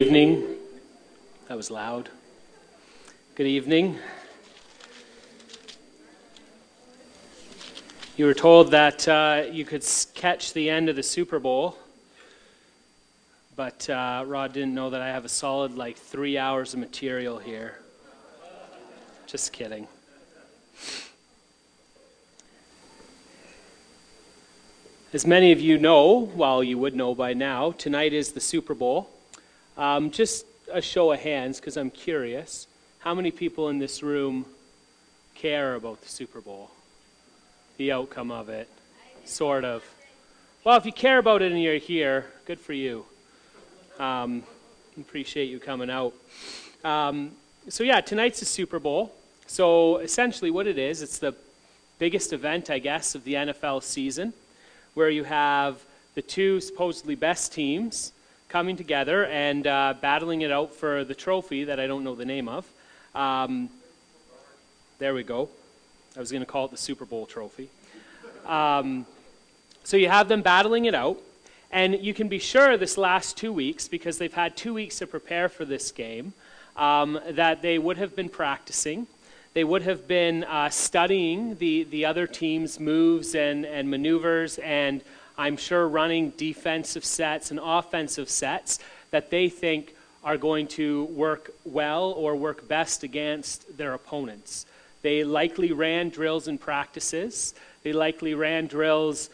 Evening. That was loud. Good evening. You were told that you could catch the end of the Super Bowl, but Rod didn't know that I have a solid 3 hours of material here. Just kidding. As many of you know, well, you would know by now, tonight is the Super Bowl. Just a show of hands, because I'm curious. How many people in this room care about the Super Bowl? The outcome of it? Sort of. Well, if you care about it and you're here, good for you. Appreciate you coming out. So yeah, tonight's the Super Bowl. So essentially what it is, it's the biggest event, I guess, of the NFL season, where you have the two supposedly best teams coming together and battling it out for the trophy that I don't know the name of. There we go. I was going to call it the Super Bowl trophy. So you have them battling it out, and you can be sure this last 2 weeks, because they've had 2 weeks to prepare for this game, that they would have been practicing. They would have been studying the other team's moves and maneuvers, and I'm sure running defensive sets and offensive sets that they think are going to work well or work best against their opponents. They likely ran drills in practices. They likely ran drills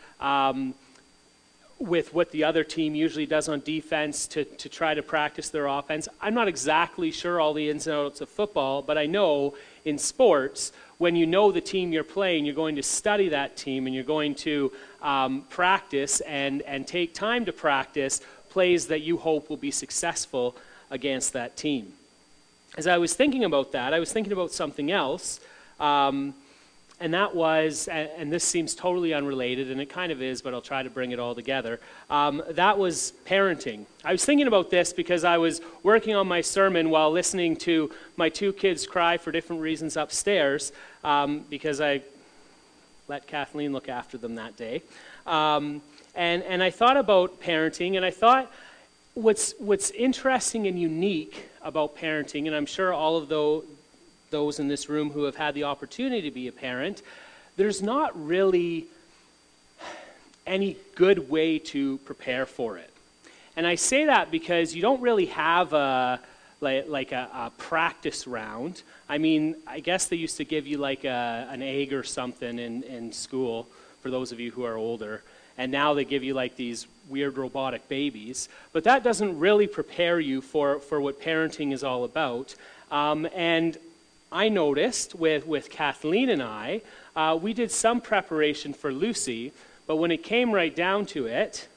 with what the other team usually does on defense to try to practice their offense. I'm not exactly sure all the ins and outs of football, but I know in sports, when you know the team you're playing, you're going to study that team and you're going to practice and take time to practice plays that you hope will be successful against that team. As I was thinking about that, I was thinking about something else, and that was, and this seems totally unrelated, and it kind of is, but I'll try to bring it all together. That was parenting. I was thinking about this because I was working on my sermon while listening to my two kids cry for different reasons upstairs, because I let Kathleen look after them that day. And I thought about parenting, and I thought what's interesting and unique about parenting, and I'm sure all of those in this room who have had the opportunity to be a parent, there's not really any good way to prepare for it. And I say that because you don't really have a practice round. I mean, I guess they used to give you an egg or something in school, for those of you who are older, and now they give you these weird robotic babies. But that doesn't really prepare you for what parenting is all about. And I noticed with Kathleen and I, we did some preparation for Lucy, but when it came right down to it,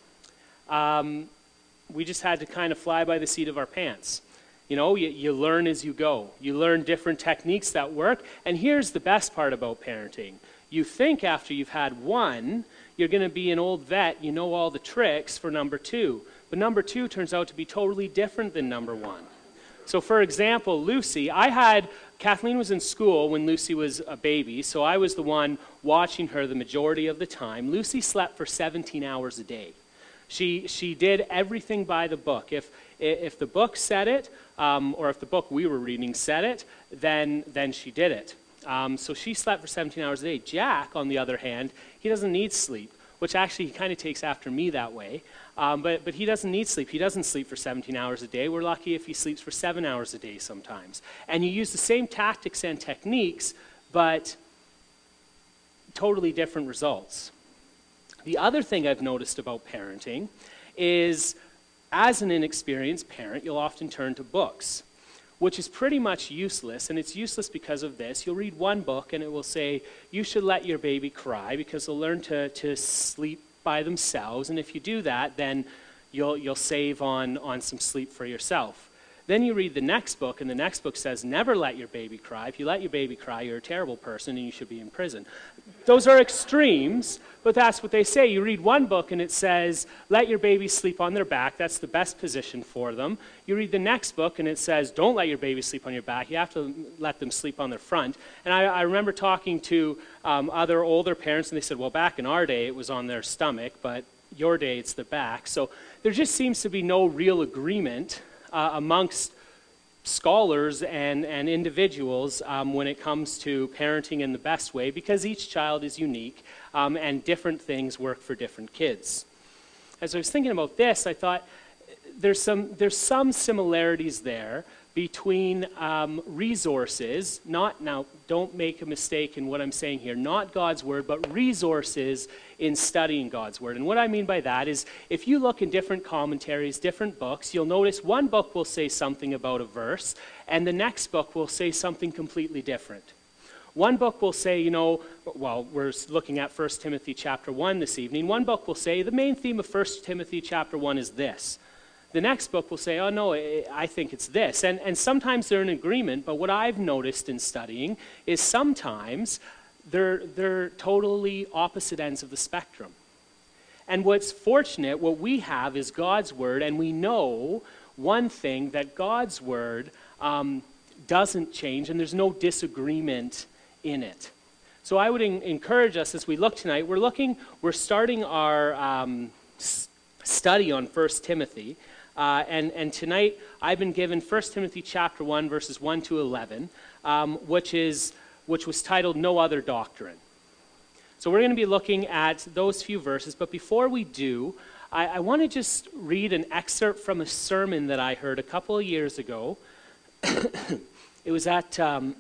we just had to kind of fly by the seat of our pants. You know, you learn as you go. You learn different techniques that work, and here's the best part about parenting. You think after you've had one, you're going to be an old vet, you know all the tricks for number two, but number two turns out to be totally different than number one. So for example, Lucy, Kathleen was in school when Lucy was a baby, so I was the one watching her the majority of the time. Lucy slept for 17 hours a day. She did everything by the book. If the book said it, or if the book we were reading said it, then she did it. So she slept for 17 hours a day. Jack, on the other hand, he doesn't need sleep, which actually he kind of takes after me that way. But he doesn't need sleep. He doesn't sleep for 17 hours a day. We're lucky if he sleeps for 7 hours a day sometimes. And you use the same tactics and techniques, but totally different results. The other thing I've noticed about parenting is, as an inexperienced parent, you'll often turn to books, which is pretty much useless, and it's useless because of this. You'll read one book, and it will say, you should let your baby cry because they'll learn to sleep by themselves, and if you do that, then you'll save on some sleep for yourself. Then you read the next book, and the next book says, never let your baby cry. If you let your baby cry, you're a terrible person, and you should be in prison. Those are extremes, but that's what they say. You read one book, and it says, let your baby sleep on their back. That's the best position for them. You read the next book, and it says, don't let your baby sleep on your back. You have to let them sleep on their front. And I remember talking to other older parents, and they said, well, back in our day, it was on their stomach, but your day, it's the back. So there just seems to be no real agreement amongst scholars and individuals when it comes to parenting in the best way, because each child is unique and different things work for different kids. As I was thinking about this, I thought there's some similarities there between resources, now don't make a mistake in what I'm saying here, not God's Word, but resources in studying God's Word. And what I mean by that is if you look in different commentaries, different books, you'll notice one book will say something about a verse, and the next book will say something completely different. One book will say, we're looking at 1 Timothy chapter 1 this evening. One book will say the main theme of 1 Timothy chapter 1 is this. The next book will say, oh no, I think it's this. And sometimes they're in agreement, but what I've noticed in studying is sometimes they're totally opposite ends of the spectrum. And what's fortunate, what we have is God's Word, and we know one thing, that God's Word doesn't change, and there's no disagreement in it. So I would encourage us as we look tonight, we're starting our study on 1 Timothy. And tonight I've been given 1 Timothy chapter 1, verses 1 to 11, which was titled No Other Doctrine. So we're going to be looking at those few verses, but before we do, I want to just read an excerpt from a sermon that I heard a couple of years ago. It was at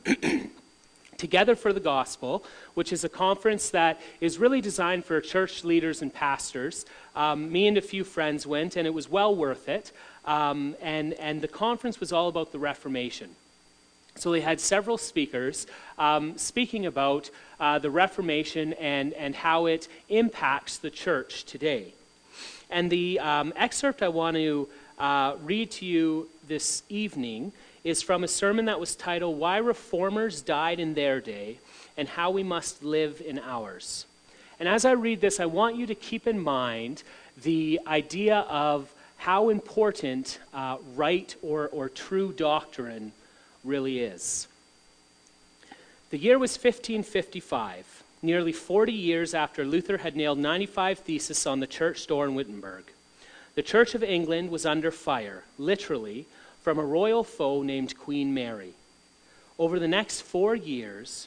Together for the Gospel, which is a conference that is really designed for church leaders and pastors. Me and a few friends went, and it was well worth it. And the conference was all about the Reformation. So they had several speakers speaking about the Reformation and how it impacts the church today. And the excerpt I want to read to you this evening is from a sermon that was titled, Why Reformers Died in Their Day and How We Must Live in Ours. And as I read this, I want you to keep in mind the idea of how important right or true doctrine really is. The year was 1555, nearly 40 years after Luther had nailed 95 theses on the church door in Wittenberg. The Church of England was under fire, literally, from a royal foe named Queen Mary. Over the next 4 years,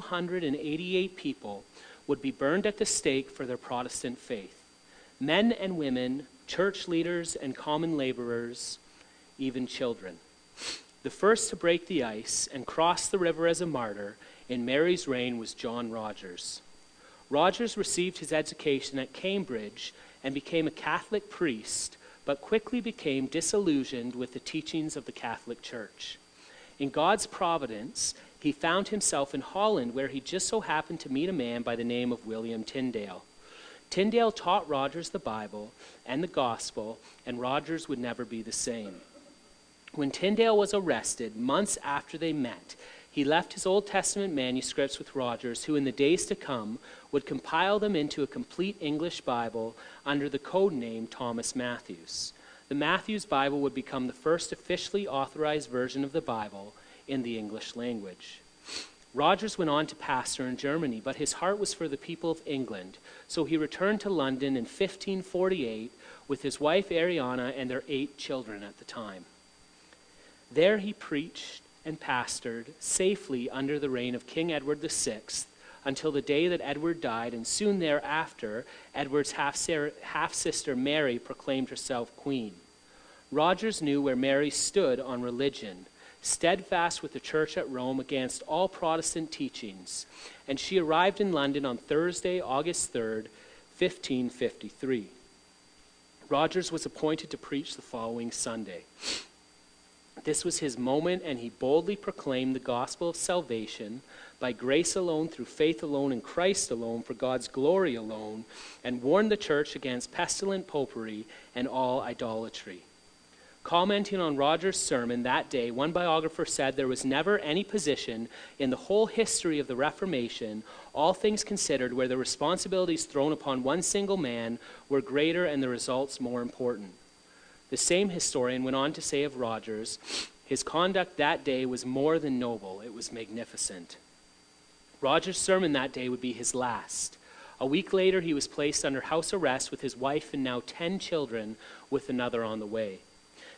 288 people would be burned at the stake for their Protestant faith. Men and women, church leaders and common laborers, even children. The first to break the ice and cross the river as a martyr in Mary's reign was John Rogers. Rogers received his education at Cambridge and became a Catholic priest, but quickly became disillusioned with the teachings of the Catholic Church. In God's providence, he found himself in Holland, where he just so happened to meet a man by the name of William Tyndale. Tyndale taught Rogers the Bible and the gospel, and Rogers would never be the same. When Tyndale was arrested, months after they met, he left his Old Testament manuscripts with Rogers, who in the days to come would compile them into a complete English Bible under the code name Thomas Matthews. The Matthews Bible would become the first officially authorized version of the Bible in the English language. Rogers went on to pastor in Germany, but his heart was for the people of England, so he returned to London in 1548 with his wife Ariana and their 8 children at the time. There he preached and pastored safely under the reign of King Edward VI until the day that Edward died, and soon thereafter, Edward's half-sister Mary proclaimed herself queen. Rogers knew where Mary stood on religion, steadfast with the church at Rome against all Protestant teachings, and she arrived in London on Thursday, August 3rd, 1553. Rogers was appointed to preach the following Sunday. This was his moment, and he boldly proclaimed the gospel of salvation by grace alone, through faith alone, in Christ alone, for God's glory alone, and warned the church against pestilent popery and all idolatry. Commenting on Rogers' sermon that day, one biographer said there was never any position in the whole history of the Reformation, all things considered, where the responsibilities thrown upon one single man were greater and the results more important. The same historian went on to say of Rogers, his conduct that day was more than noble, it was magnificent. Rogers' sermon that day would be his last. A week later, he was placed under house arrest with his wife and now 10 children, with another on the way.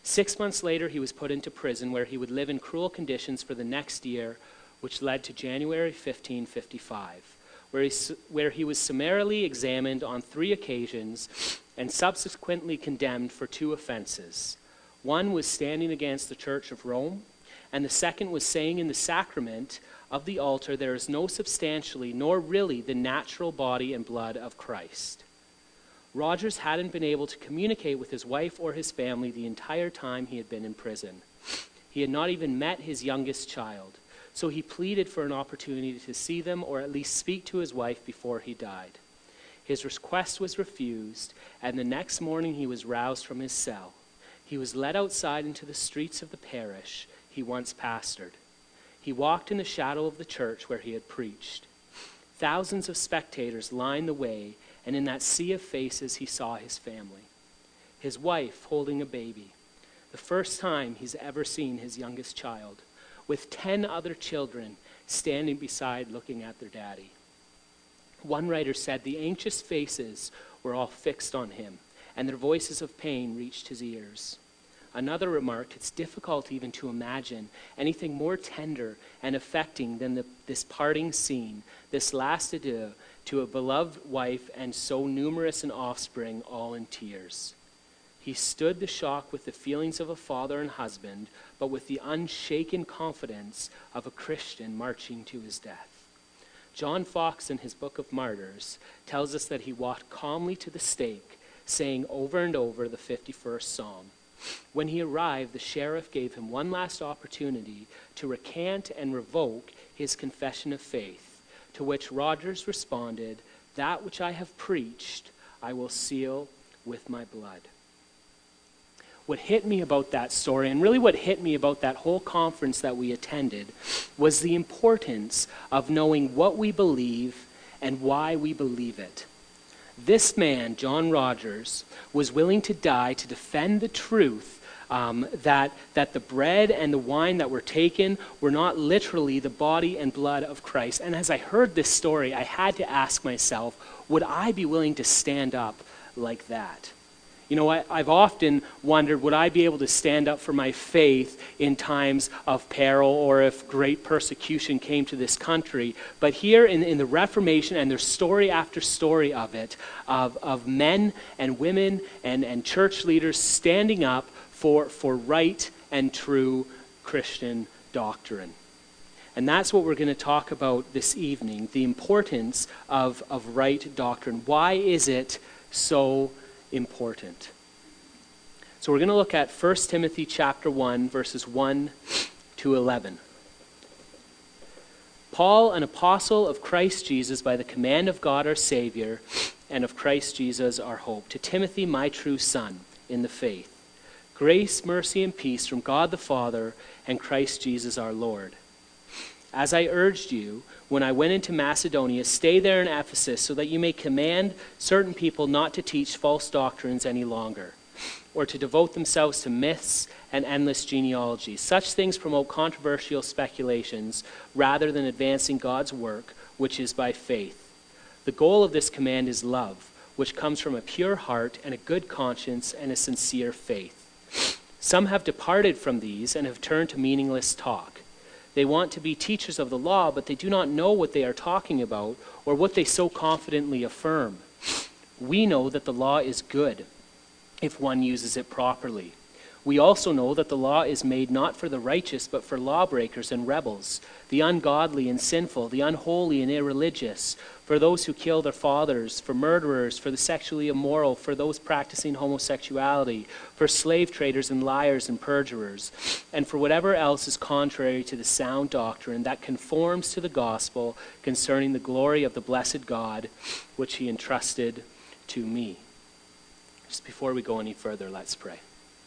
6 months later, he was put into prison where he would live in cruel conditions for the next year, which led to January 1555, where he was summarily examined on 3 occasions and subsequently condemned for 2 offenses. One was standing against the Church of Rome, and the second was saying in the sacrament of the altar, there is no substantially nor really the natural body and blood of Christ. Rogers hadn't been able to communicate with his wife or his family the entire time he had been in prison. He had not even met his youngest child, so he pleaded for an opportunity to see them or at least speak to his wife before he died. His request was refused, and the next morning he was roused from his cell. He was led outside into the streets of the parish he once pastored. He walked in the shadow of the church where he had preached. Thousands of spectators lined the way, and in that sea of faces he saw his family. His wife holding a baby, the first time he's ever seen his youngest child, with 10 other children standing beside looking at their daddy. One writer said the anxious faces were all fixed on him, and their voices of pain reached his ears. Another remarked, it's difficult even to imagine anything more tender and affecting than this parting scene, this last adieu to a beloved wife and so numerous an offspring, all in tears. He stood the shock with the feelings of a father and husband, but with the unshaken confidence of a Christian marching to his death. John Foxe, in his Book of Martyrs, tells us that he walked calmly to the stake, saying over and over the 51st Psalm. When he arrived, the sheriff gave him one last opportunity to recant and revoke his confession of faith, to which Rogers responded, "That which I have preached, I will seal with my blood." What hit me about that story, and really what hit me about that whole conference that we attended, was the importance of knowing what we believe and why we believe it. This man, John Rogers, was willing to die to defend the truth that the bread and the wine that were taken were not literally the body and blood of Christ. And as I heard this story, I had to ask myself, would I be willing to stand up like that? You know, I've often wondered, would I be able to stand up for my faith in times of peril or if great persecution came to this country? But here in the Reformation, and there's story after story of it, of men and women and church leaders standing up for right and true Christian doctrine. And that's what we're going to talk about this evening, the importance of right doctrine. Why is it so important? So we're going to look at 1 Timothy chapter 1, verses 1 to 11. Paul, an apostle of Christ Jesus by the command of God our Savior, and of Christ Jesus our hope, to Timothy, my true son, in the faith. Grace, mercy, and peace from God the Father and Christ Jesus our Lord. As I urged you, when I went into Macedonia, stay there in Ephesus so that you may command certain people not to teach false doctrines any longer, or to devote themselves to myths and endless genealogies. Such things promote controversial speculations rather than advancing God's work, which is by faith. The goal of this command is love, which comes from a pure heart and a good conscience and a sincere faith. Some have departed from these and have turned to meaningless talk. They want to be teachers of the law, but they do not know what they are talking about or what they so confidently affirm. We know that the law is good if one uses it properly. We also know that the law is made not for the righteous, but for lawbreakers and rebels, the ungodly and sinful, the unholy and irreligious, for those who kill their fathers, for murderers, for the sexually immoral, for those practicing homosexuality, for slave traders and liars and perjurers, and for whatever else is contrary to the sound doctrine that conforms to the gospel concerning the glory of the blessed God, which he entrusted to me. Just before we go any further, let's pray.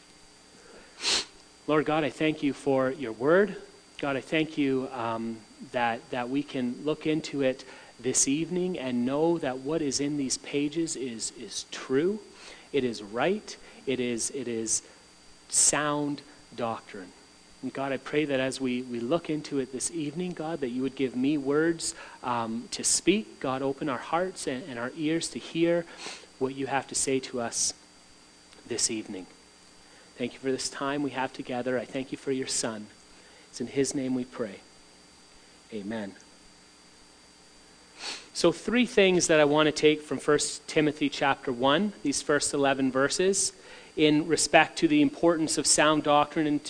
Lord God, I thank you for your word. God, I thank you that we can look into it this evening and know that what is in these pages is true, it is right, it is sound doctrine. And God, I pray that as we look into it this evening, God, that you would give me words to speak. God, open our hearts and our ears to hear what you have to say to us this evening. Thank you for this time we have together. I thank you for your Son. It's in his name we pray. Amen. So 3 things that I want to take from 1 Timothy chapter 1, these first 11 verses, in respect to the importance of sound doctrine and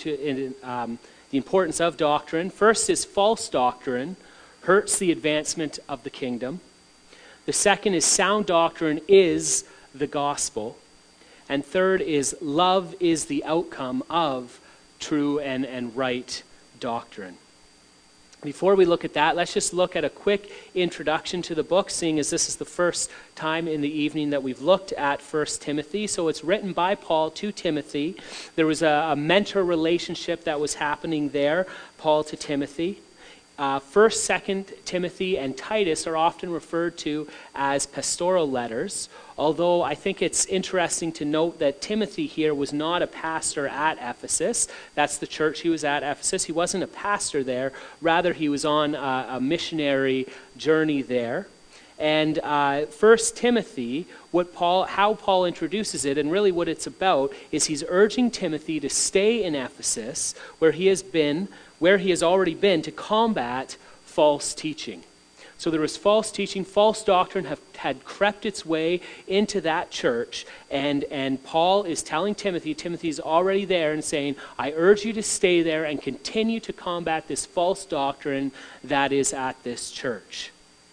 the importance of doctrine. First is false doctrine hurts the advancement of the kingdom. The second is sound doctrine is the gospel. And third is love is the outcome of true and right doctrine. Before we look at that, let's just look at a quick introduction to the book, seeing as this is the first time in the evening that we've looked at 1 Timothy. So it's written by Paul to Timothy. There was a mentor relationship that was happening there, Paul to Timothy. 1st, 2nd Timothy, and Titus are often referred to as pastoral letters, although I think it's interesting to note that Timothy here was not a pastor at Ephesus. That's the church he was at, Ephesus. He wasn't a pastor there. Rather, he was on a missionary journey there. And 1 Timothy, how Paul introduces it, and really what it's about, is he's urging Timothy to stay in Ephesus, where he has already been, to combat false teaching. So there was false teaching, false doctrine had crept its way into that church, and Paul is telling Timothy's already there and saying, I urge you to stay there and continue to combat this false doctrine that is at this church.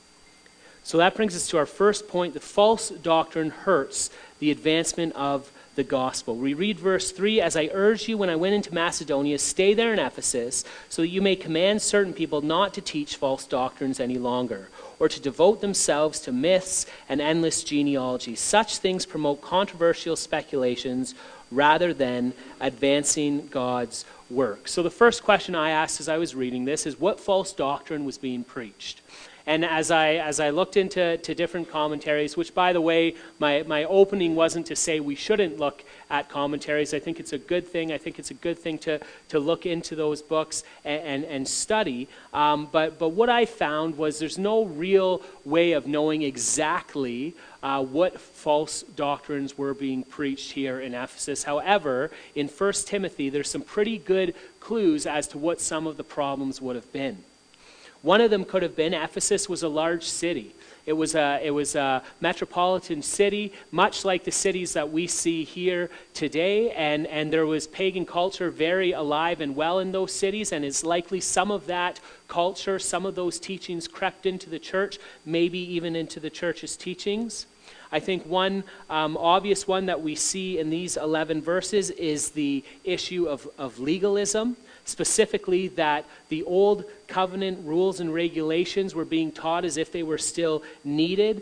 So that brings us to our first point. The false doctrine hurts the advancement of the gospel. We read verse 3, as I urged you when I went into Macedonia, stay there in Ephesus, so that you may command certain people not to teach false doctrines any longer, or to devote themselves to myths and endless genealogies. Such things promote controversial speculations rather than advancing God's work. So the first question I asked as I was reading this is, what false doctrine was being preached? And as I looked into different commentaries, which, by the way, my opening wasn't to say we shouldn't look at commentaries. I think it's a good thing. I think it's a good thing to look into those books and study. But what I found was there's no real way of knowing exactly what false doctrines were being preached here in Ephesus. However, in 1 Timothy, there's some pretty good clues as to what some of the problems would have been. One of them could have been Ephesus was a large city. It was a metropolitan city, much like the cities that we see here today, and there was pagan culture very alive and well in those cities, and it's likely some of that culture, some of those teachings crept into the church, maybe even into the church's teachings. I think one obvious one that we see in these 11 verses is the issue of legalism. Specifically, that the old covenant rules and regulations were being taught as if they were still needed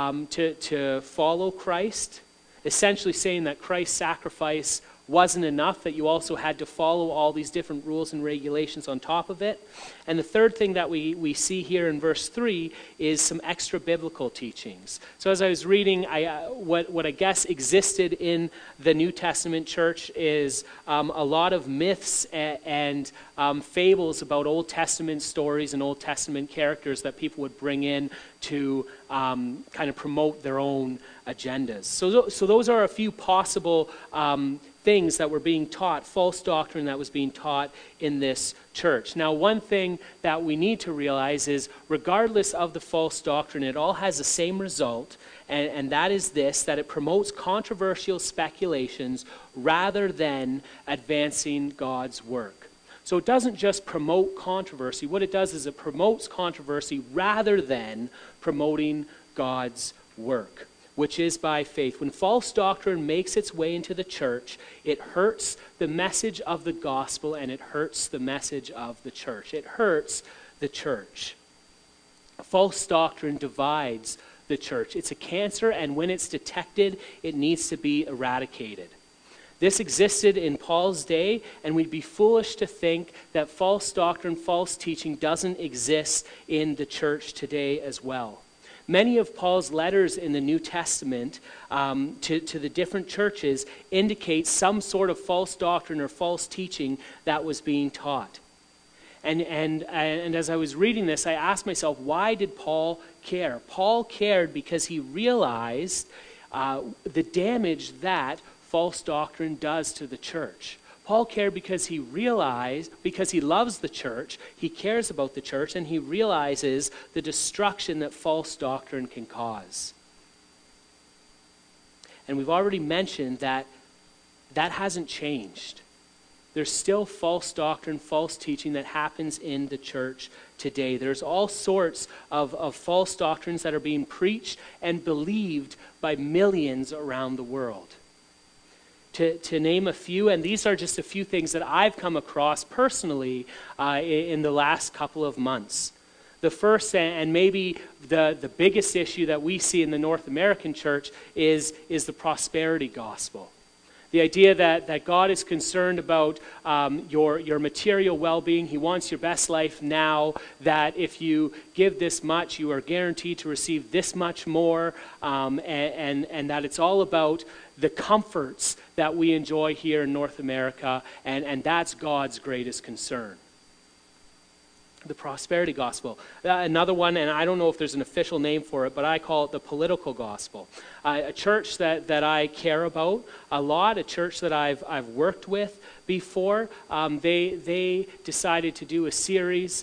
to follow Christ. Essentially saying that Christ's sacrifice wasn't enough, that you also had to follow all these different rules and regulations on top of it. And the third thing that we see here in verse 3 is some extra biblical teachings. So as I was reading, what I guess existed in the New Testament church is a lot of myths and fables about Old Testament stories and Old Testament characters that people would bring in to kind of promote their own agendas. So those are a few possible things that were being taught, false doctrine that was being taught in this church. Now, one thing that we need to realize is, regardless of the false doctrine, it all has the same result, and that is this, that it promotes controversial speculations rather than advancing God's work. So it doesn't just promote controversy. What it does is it promotes controversy rather than promoting God's work, which is by faith. When false doctrine makes its way into the church, it hurts the message of the gospel and it hurts the message of the church. It hurts the church. False doctrine divides the church. It's a cancer, and when it's detected, it needs to be eradicated. This existed in Paul's day, and we'd be foolish to think that false doctrine, false teaching doesn't exist in the church today as well. Many of Paul's letters in the New Testament to the different churches indicate some sort of false doctrine or false teaching that was being taught. And as I was reading this, I asked myself, why did Paul care? Paul cared because he realized the damage that false doctrine does to the church. Paul cared because he loves the church, he cares about the church, and he realizes the destruction that false doctrine can cause. And we've already mentioned that hasn't changed. There's still false doctrine, false teaching that happens in the church today. There's all sorts of false doctrines that are being preached and believed by millions around the world. To name a few, and these are just a few things that I've come across personally in the last couple of months. The first, and maybe the biggest issue that we see in the North American church is the prosperity gospel. The idea that God is concerned about your material well-being. He wants your best life now, that if you give this much, you are guaranteed to receive this much more, and that it's all about the comforts that we enjoy here in North America, and that's God's greatest concern. The prosperity gospel. Another one, and I don't know if there's an official name for it, but I call it the political gospel. A church that I care about a lot, a church that I've worked with before, they decided to do a series,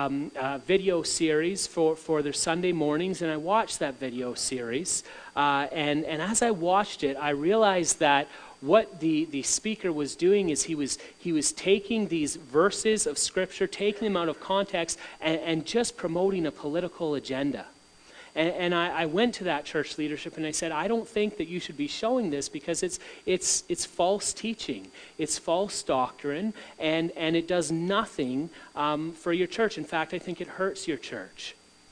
video series for their Sunday mornings, and I watched that video series. And as I watched it, I realized that what the speaker was doing is he was taking these verses of Scripture, taking them out of context, and just promoting a political agenda. And I went to that church leadership and I said, I don't think that you should be showing this because it's false teaching, it's false doctrine, and it does nothing for your church. In fact, I think it hurts your church.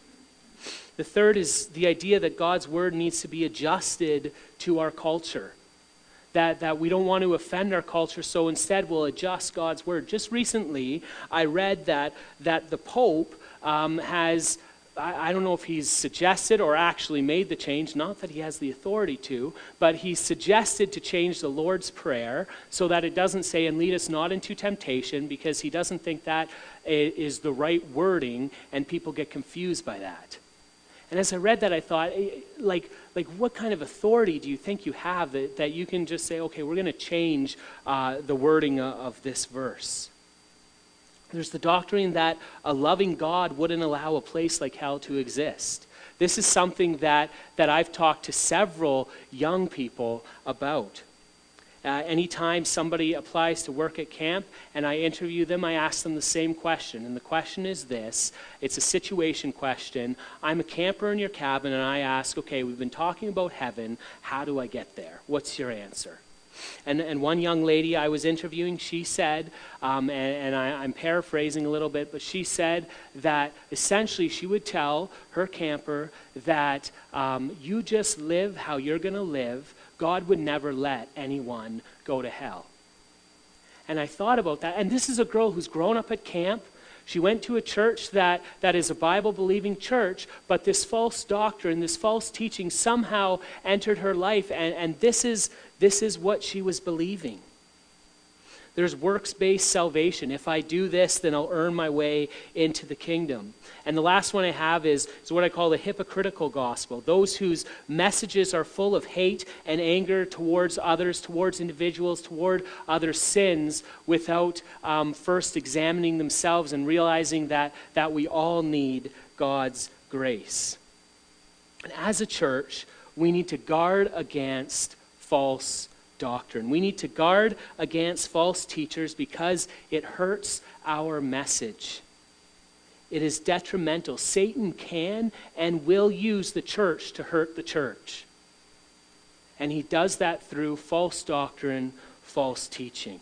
The third is the idea that God's word needs to be adjusted to our culture. That we don't want to offend our culture, so instead we'll adjust God's word. Just recently, I read that the Pope has, I don't know if he's suggested or actually made the change, not that he has the authority to, but he suggested to change the Lord's Prayer so that it doesn't say, and lead us not into temptation, because he doesn't think that is the right wording, and people get confused by that. And as I read that, I thought, like what kind of authority do you think you have that you can just say, okay, we're going to change the wording of this verse? There's the doctrine that a loving God wouldn't allow a place like hell to exist. This is something that I've talked to several young people about. Anytime somebody applies to work at camp and I interview them, I ask them the same question. And the question is this. It's a situation question. I'm a camper in your cabin and I ask, okay, we've been talking about heaven. How do I get there? What's your answer? And one young lady I was interviewing, she said, and I'm paraphrasing a little bit, but she said that essentially she would tell her camper that you just live how you're going to live. God would never let anyone go to hell. And I thought about that. And this is a girl who's grown up at camp. She went to a church that is a Bible-believing church, but this false doctrine, this false teaching somehow entered her life, and this is what she was believing. There's works-based salvation. If I do this, then I'll earn my way into the kingdom. And the last one I have is what I call the hypocritical gospel. Those whose messages are full of hate and anger towards others, towards individuals, toward other sins, without first examining themselves and realizing that we all need God's grace. And as a church, we need to guard against false doctrine. We need to guard against false teachers because it hurts our message. It is detrimental. Satan can and will use the church to hurt the church. And he does that through false doctrine, false teaching.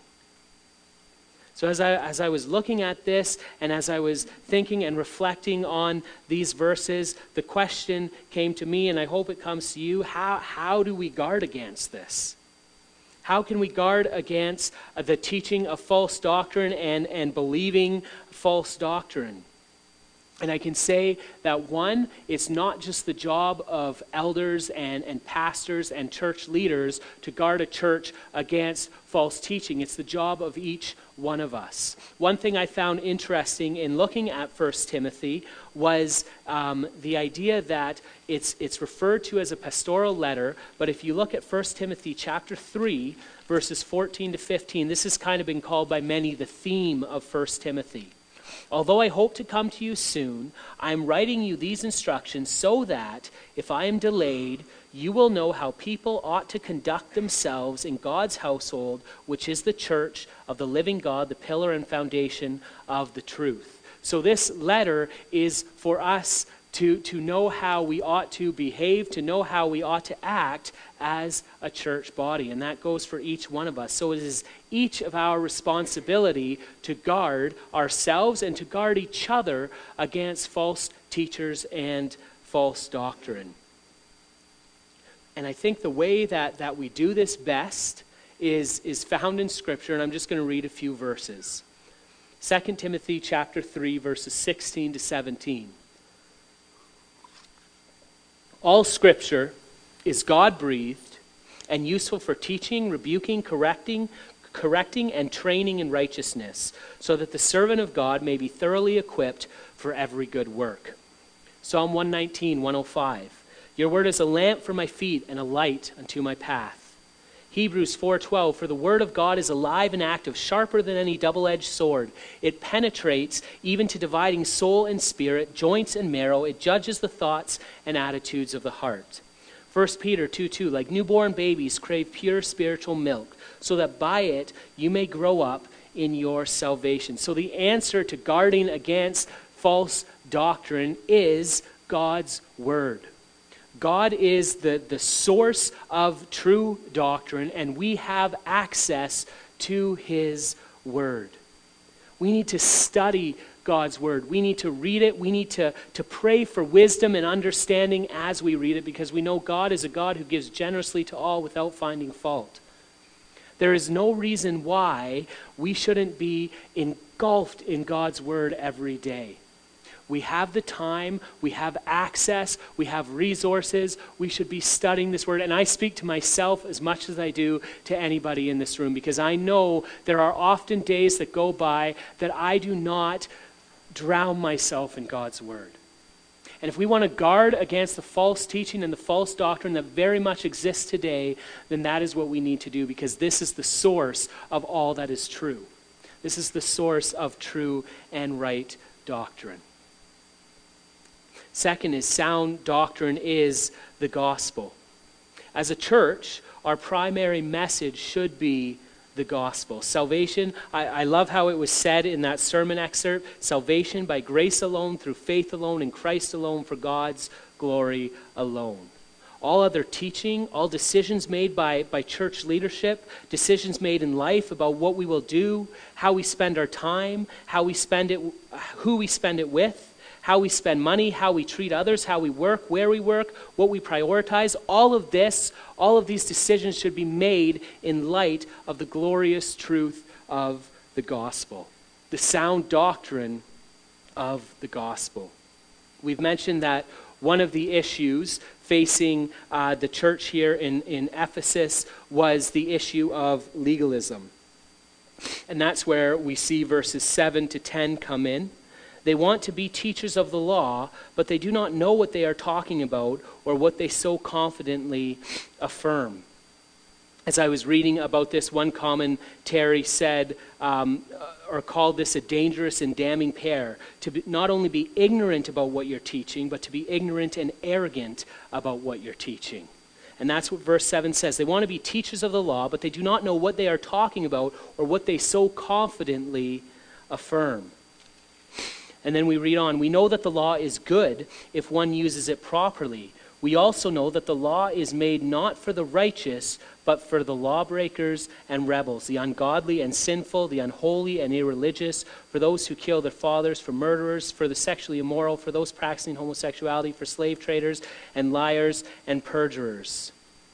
So as I was looking at this and as I was thinking and reflecting on these verses, the question came to me, and I hope it comes to you, how do we guard against this? How can we guard against the teaching of false doctrine and believing false doctrine? And I can say that one, it's not just the job of elders and pastors and church leaders to guard a church against false teaching. It's the job of each one of us. One thing I found interesting in looking at 1 Timothy was the idea that it's referred to as a pastoral letter, but if you look at 1 Timothy chapter 3, verses 14 to 15, this has kind of been called by many the theme of 1 Timothy. Although I hope to come to you soon, I am writing you these instructions so that, if I am delayed, you will know how people ought to conduct themselves in God's household, which is the church of the living God, the pillar and foundation of the truth. So this letter is for us to know how we ought to behave, to know how we ought to act as a church body. And that goes for each one of us. So it is each of our responsibility to guard ourselves and to guard each other against false teachers and false doctrine. And I think the way that we do this best is found in Scripture, and I'm just going to read a few verses. 2 Timothy chapter 3, verses 16 to 17. All Scripture is God-breathed and useful for teaching, rebuking, correcting, and training in righteousness, so that the servant of God may be thoroughly equipped for every good work. Psalm 119, 105. Your word is a lamp for my feet and a light unto my path. Hebrews 4:12, for the word of God is alive and active, sharper than any double-edged sword. It penetrates even to dividing soul and spirit, joints and marrow. It judges the thoughts and attitudes of the heart. 1 Peter 2:2, like newborn babies crave pure spiritual milk, so that by it you may grow up in your salvation. So the answer to guarding against false doctrine is God's word. God is the source of true doctrine, and we have access to his word. We need to study God's word. We need to read it. We need to pray for wisdom and understanding as we read it, because we know God is a God who gives generously to all without finding fault. There is no reason why we shouldn't be engulfed in God's word every day. We have the time, we have access, we have resources. We should be studying this word. And I speak to myself as much as I do to anybody in this room, because I know there are often days that go by that I do not drown myself in God's word. And if we want to guard against the false teaching and the false doctrine that very much exists today, then that is what we need to do, because this is the source of all that is true. This is the source of true and right doctrine. Second is sound doctrine is the gospel. As a church, our primary message should be the gospel. Salvation, I love how it was said in that sermon excerpt, salvation by grace alone, through faith alone, in Christ alone, for God's glory alone. All other teaching, all decisions made by church leadership, decisions made in life about what we will do, how we spend our time, how we spend it, who we spend it with, how we spend money, how we treat others, how we work, where we work, what we prioritize, all of these decisions should be made in light of the glorious truth of the gospel, the sound doctrine of the gospel. We've mentioned that one of the issues facing the church here in Ephesus was the issue of legalism. And that's where we see verses 7 to 10 come in. They want to be teachers of the law, but they do not know what they are talking about or what they so confidently affirm. As I was reading about this, one commentary said, or called this a dangerous and damning pair, to not only be ignorant about what you're teaching, but to be ignorant and arrogant about what you're teaching. And that's what verse 7 says. They want to be teachers of the law, but they do not know what they are talking about or what they so confidently affirm. And then we read on, we know that the law is good if one uses it properly. We also know that the law is made not for the righteous, but for the lawbreakers and rebels, the ungodly and sinful, the unholy and irreligious, for those who kill their fathers, for murderers, for the sexually immoral, for those practicing homosexuality, for slave traders and liars and perjurers.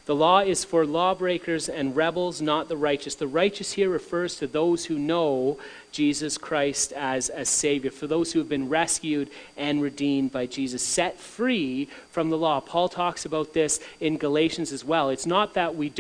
The law is for lawbreakers and rebels, not the righteous. The righteous here refers to those who know Jesus Christ as Savior, for those who have been rescued and redeemed by Jesus, set free from the law. Paul talks about this in Galatians as well. It's not that we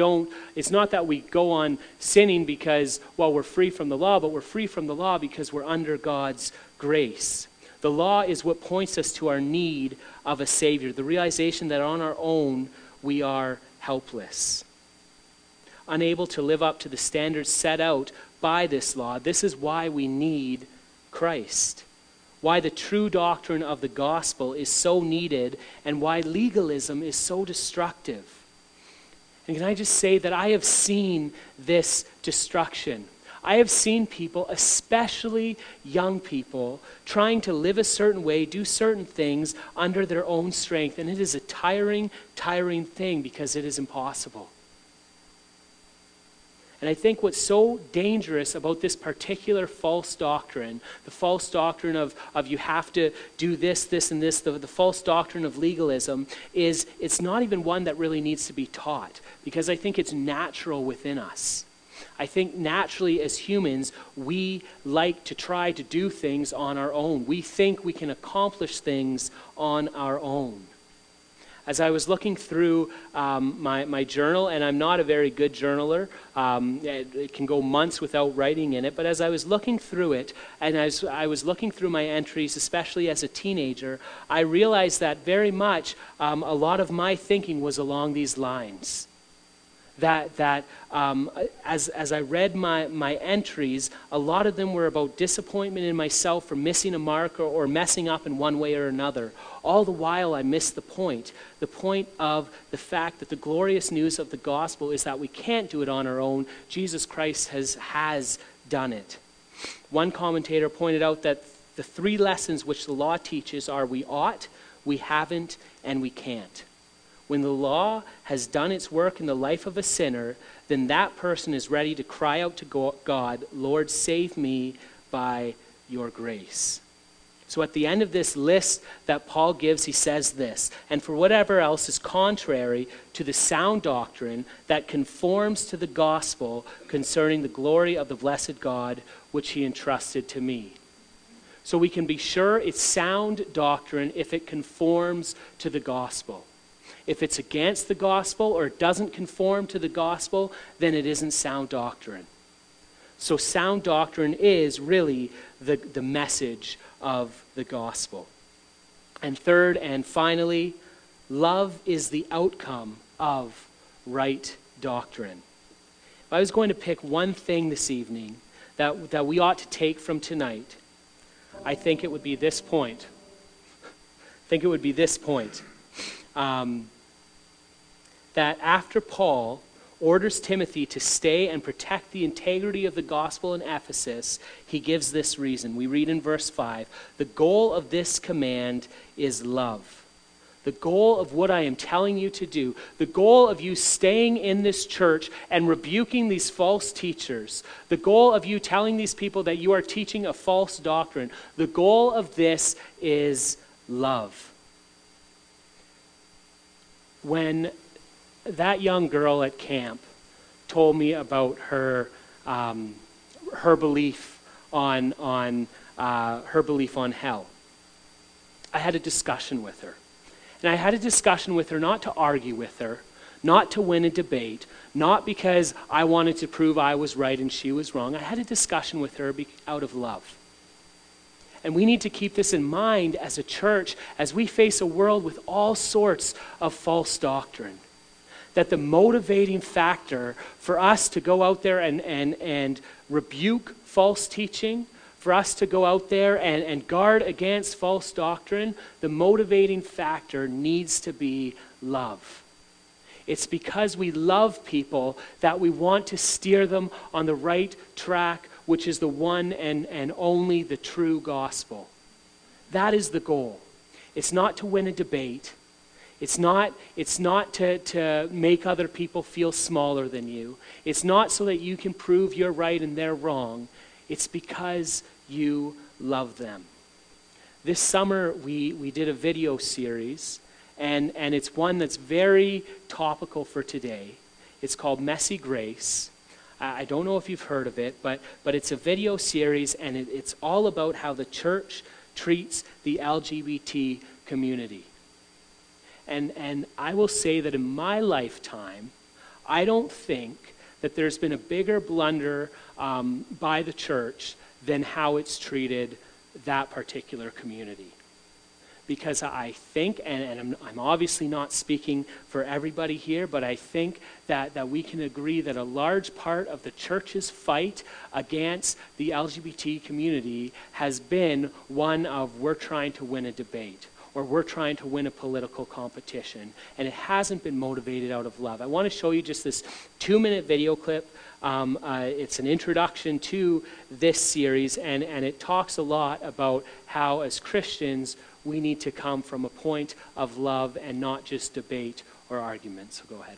go on sinning because, well, we're free from the law, but we're free from the law because we're under God's grace. The law is what points us to our need of a Savior, the realization that on our own we are helpless, unable to live up to the standards set out by this law. This is why we need Christ, why the true doctrine of the gospel is so needed, and why legalism is so destructive. And can I just say that I have seen this destruction. I have seen people, especially young people, trying to live a certain way, do certain things under their own strength. And it is a tiring, tiring thing because it is impossible. And I think what's so dangerous about this particular false doctrine, the false doctrine of you have to do this, this, and this, the false doctrine of legalism, is it's not even one that really needs to be taught, because I think it's natural within us. I think naturally as humans, we like to try to do things on our own. We think we can accomplish things on our own. As I was looking through my journal, and I'm not a very good journaler, it can go months without writing in it, but as I was looking through it, and as I was looking through my entries, especially as a teenager, I realized that very much a lot of my thinking was along these lines. As I read my entries, a lot of them were about disappointment in myself for missing a mark or messing up in one way or another. All the while I missed the point of the fact that the glorious news of the gospel is that we can't do it on our own. Jesus Christ has done it. One commentator pointed out that the three lessons which the law teaches are: we ought, we haven't, and we can't. When the law has done its work in the life of a sinner, then that person is ready to cry out to God, "Lord, save me by your grace." So at the end of this list that Paul gives, he says this: "And for whatever else is contrary to the sound doctrine that conforms to the gospel concerning the glory of the blessed God, which he entrusted to me." So we can be sure it's sound doctrine if it conforms to the gospel. If it's against the gospel or it doesn't conform to the gospel, then it isn't sound doctrine. So sound doctrine is really the message of the gospel. And third and finally, love is the outcome of right doctrine. If I was going to pick one thing this evening that we ought to take from tonight, I think it would be this point. That after Paul orders Timothy to stay and protect the integrity of the gospel in Ephesus, he gives this reason. We read in verse 5, "The goal of this command is love." The goal of what I am telling you to do, the goal of you staying in this church and rebuking these false teachers, the goal of you telling these people that you are teaching a false doctrine, the goal of this is love. When that young girl at camp told me about her belief on hell, I had a discussion with her. And I had a discussion with her not to argue with her, not to win a debate, not because I wanted to prove I was right and she was wrong. I had a discussion with her out of love. And we need to keep this in mind as a church as we face a world with all sorts of false doctrine. That the motivating factor for us to go out there and rebuke false teaching, for us to go out there and guard against false doctrine, the motivating factor needs to be love. It's because we love people that we want to steer them on the right track, which is the one and only the true gospel. That is the goal. It's not to win a debate. It's not to make other people feel smaller than you. It's not so that you can prove you're right and they're wrong. It's because you love them. This summer we did a video series, and it's one that's very topical for today. It's called Messy Grace. I don't know if you've heard of it, but it's a video series, and it's all about how the church treats the LGBT community. And I will say that in my lifetime, I don't think that there's been a bigger blunder by the church than how it's treated that particular community. Because I think, and I'm obviously not speaking for everybody here, but I think that we can agree that a large part of the church's fight against the LGBT community has been one of we're trying to win a debate, or we're trying to win a political competition, and it hasn't been motivated out of love. I want to show you just this 2-minute video clip. It's an introduction to this series, and it talks a lot about how, as Christians, we need to come from a point of love and not just debate or argument. So go ahead.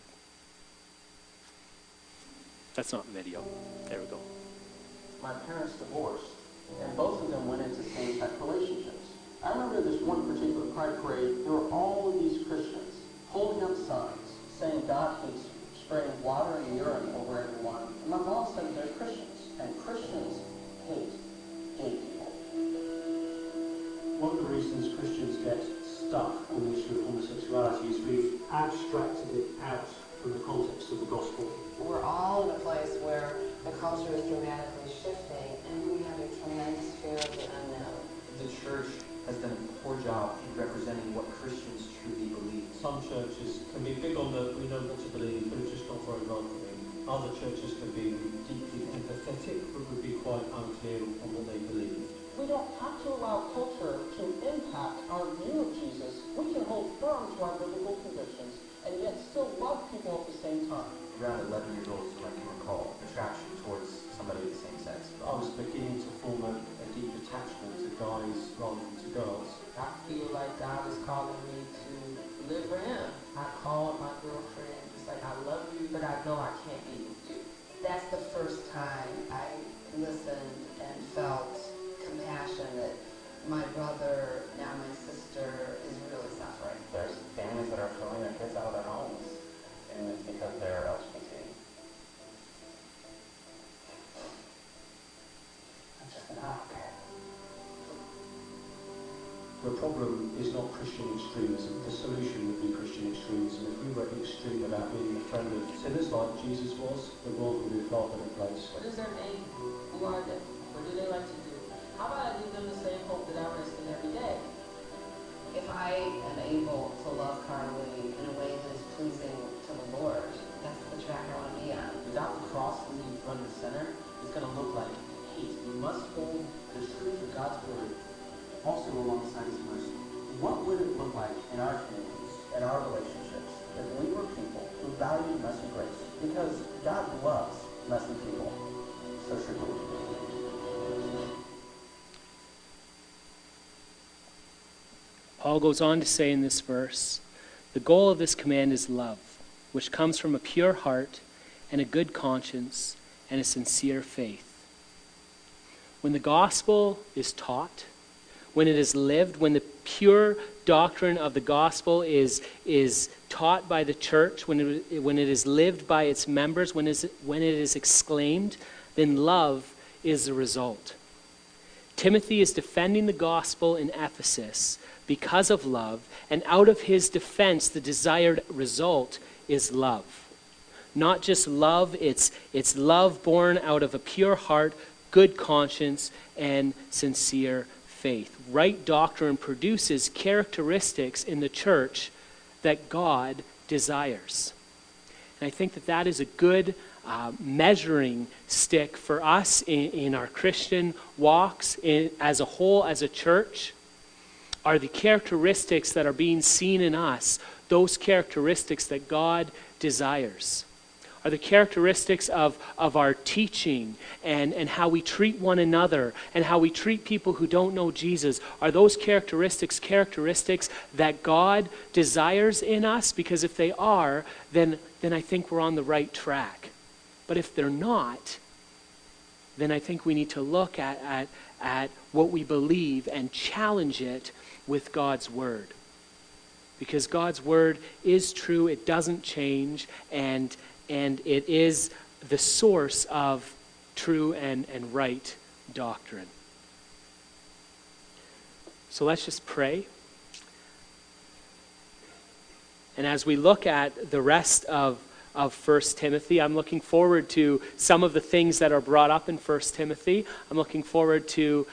That's not video. There we go. My parents divorced, and both of them went into same-sex relationships. I remember this one particular pride parade, there were all of these Christians holding up signs saying God hates you, spraying water and urine over everyone. And my mom said they're Christians, and Christians hate gay people. One of the reasons Christians get stuck on the issue of homosexuality is we've abstracted it out from the context of the gospel. We're all in a place where the culture is dramatically shifting, and we have a tremendous fear of the unknown. The church has done a poor job in representing what Christians truly believe. Some churches can be big on the we know what to believe, but it's just not very welcoming. Other churches can be deeply empathetic, but would be quite unclear on what they believe. We don't have to allow culture to impact our view of Jesus. We can hold firm to our biblical convictions and yet still love people at the same time. Around 11 years old is when I can recall attraction towards somebody of the same sex. I was beginning to form a deep attachment to guys rather than to girls. I feel like God is calling me to live for Him. I called my girlfriend. It's like, I love you, but I know I can't be with you. That's the first time I listened and felt compassion that my brother, now my sister, is really suffering. There's families that are throwing their kids out of their homes, and it's because they're LGBT. I'm just an outcast. The problem is not Christian extremism. The solution would be Christian extremism. If we were extreme about being a friend of sinners like Jesus was, the world would be a far better place. What is their name? Who are they? What do they like to do? How about I give them the same hope that I rest in every day? If I am able to love Carly in a way that is pleasing to the Lord, that's the track I want to be on. Without the cross in the front and center, it's going to look like hate. We must hold the truth of God's word also alongside His mercy. What would it look like in our communities and our relationships if we were people who valued messy grace? Because God loves messy people. So should we. Paul goes on to say in this verse, the goal of this command is love, which comes from a pure heart and a good conscience and a sincere faith. When the gospel is taught, when it is lived, when the pure doctrine of the gospel is taught by the church, when it is lived by its members, when it is exclaimed, then love is the result. Timothy is defending the gospel in Ephesus because of love, and out of his defense, the desired result is love. Not just love, it's love born out of a pure heart, good conscience, and sincere faith. Right doctrine produces characteristics in the church that God desires. And I think that is a good measuring stick for us in our Christian walks as a whole, as a church. Are the characteristics that are being seen in us those characteristics that God desires? Are the characteristics of our teaching and how we treat one another and how we treat people who don't know Jesus, are those characteristics that God desires in us? Because if they are, then I think we're on the right track. But if they're not, then I think we need to look at what we believe and challenge it with God's word. because God's word is true, it doesn't change, and it is the source of true and right doctrine. So let's just pray. And as we look at the rest of 1 Timothy, I'm looking forward to some of the things that are brought up in 1 Timothy. I'm looking forward to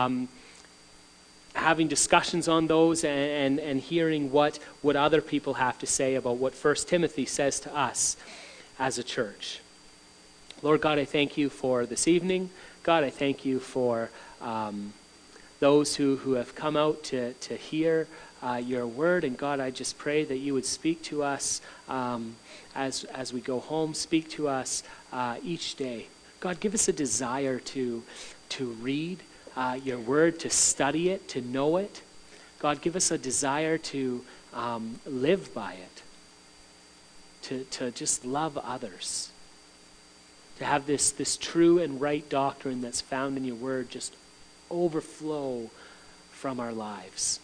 having discussions on those and hearing what other people have to say about what 1 Timothy says to us as a church. Lord God, I thank you for this evening. God, I thank you for those who have come out to hear your word. And God, I just pray that you would speak to us as we go home. Speak to us each day. God, give us a desire to read your word, to study it, to know it. God, give us a desire to live by it, to just love others, to have this true and right doctrine that's found in your word just overflow from our lives.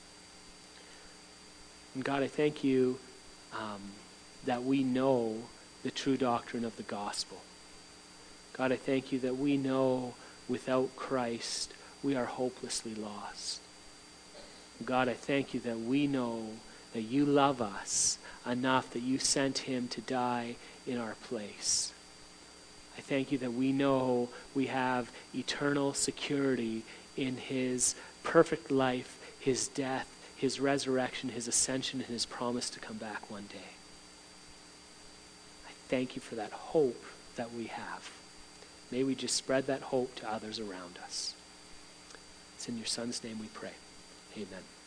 And God, I thank you that we know the true doctrine of the gospel. God, I thank you that we know without Christ we are hopelessly lost. God, I thank you that we know that you love us enough that you sent him to die in our place. I thank you that we know we have eternal security in his perfect life, his death, his resurrection, his ascension, and his promise to come back one day. I thank you for that hope that we have. May we just spread that hope to others around us. It's in your Son's name we pray. Amen.